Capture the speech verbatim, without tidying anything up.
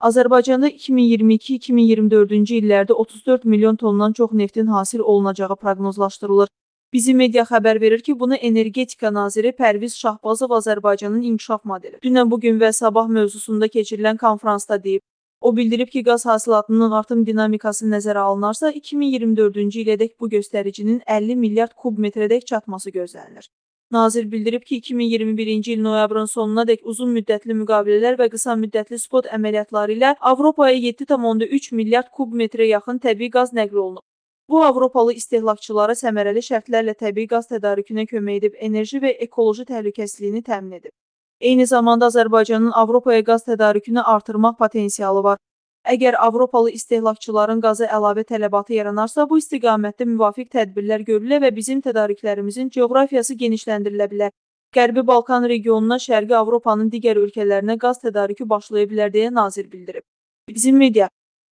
Azərbaycanda iki min iyirmi iki iki min iyirmi dördüncü illərdə otuz dörd milyon tondan çox neftin hasil olunacağı proqnozlaşdırılır. Bizim media xəbər verir ki, bunu Energetika naziri Pərviz Şahbazov Azərbaycanın inkişaf modeli dünən, bugün və sabah mövzusunda keçirilən konfransda deyib. O bildirib ki, qaz hasilatının artım dinamikası nəzərə alınarsa, iki min iyirmi dördüncü ilədək bu göstəricinin əlli milyard kub metrədək çatması gözlənilir. Nazir bildirib ki, iki min iyirmi birinci il noyabrın sonunadək uzun müddətli müqavilələr və qısa müddətli spot əməliyyatları ilə Avropaya yeddi tam onda üç milyard kub metrə yaxın təbii qaz nəql olunub. Bu, Avropalı istehlakçılara səmərəli şərtlərlə təbii qaz tədarükünə kömək edib, enerji və ekoloji təhlükəsizliyini təmin edib. Eyni zamanda Azərbaycanın Avropaya qaz tədarükünü artırmaq potensialı var. Əgər Avropalı istehlakçıların qaza əlavə tələbatı yaranarsa, bu istiqamətdə müvafiq tədbirlər görülə və bizim tədarüklərimizin coğrafiyası genişləndirilə bilər. Qərbi Balkan regionuna, Şərqi Avropanın digər ölkələrinə qaz tədarükü başlaya bilər deyə nazir bildirib. Bizim media